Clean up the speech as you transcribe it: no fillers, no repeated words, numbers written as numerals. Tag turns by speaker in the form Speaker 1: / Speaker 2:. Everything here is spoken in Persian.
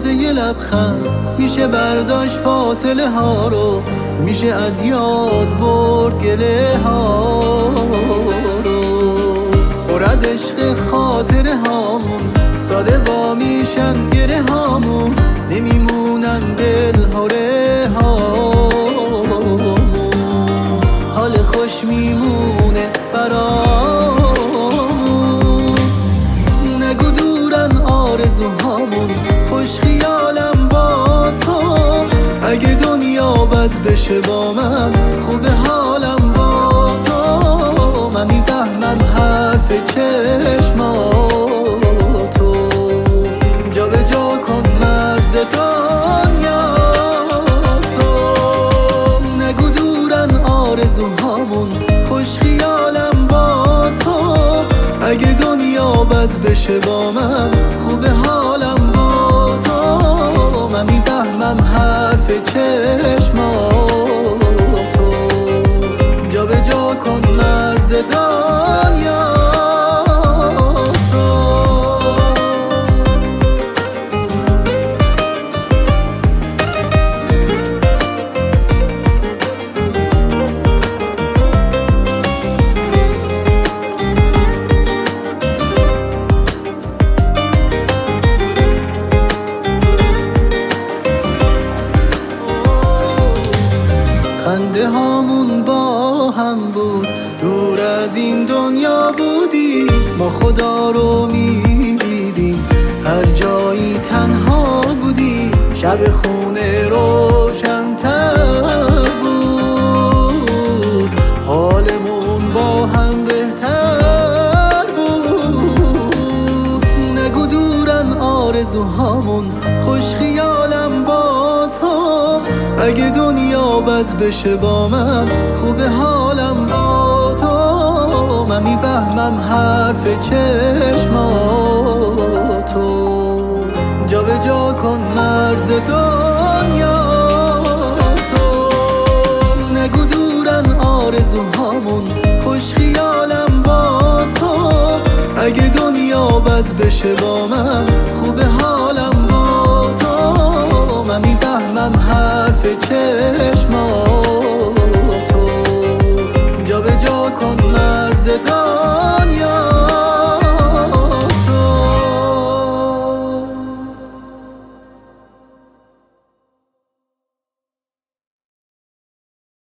Speaker 1: لحظه یه لبخند میشه برداشت فاصله ها رو، میشه از یاد برد گله ها رو. پر از عشق خاطره هامون ساده وا میشن گره هامون، نمیمونن دل هره هامون. حال خوش میمونه برامون، نگو دورن آرزوهامون، خوش خیالم با تو. اگه دنیا بد بشه با من، خوبه حالم با تو. من میفهمم حرف چشماتو، جا به جا کن مرز دنیا تو. نگو دورن آرزوهامون، خوش خیالم با تو. اگه دنیا بد بشه با من، خوبه حالم با تو. من میفهمم حرف چشماتو، جا به جا کن مرز دنیا تو. خنده هامون با هم بود، دور از این دنیا بودی. ما خدا رو میدیدیم، هر جایی تنها بودی. شب خونه روشن‌تر بود، حالمون با هم بهتر بود. نگو دورن آرزوهامون، خوش خیالم با تو. اگه دنیا بد بشه با من، خوبه حالم با تو. من میفهمم حرف چشماتو، جا به جا کن مرز دنیا تو. نگو دورن آرزوهامون، خوش خیالم با تو. اگه دنیا بد بشه با من، خوبه حالم با تو. من میفهمم حرف چشماتو، جا به جا کن مرز دنیا.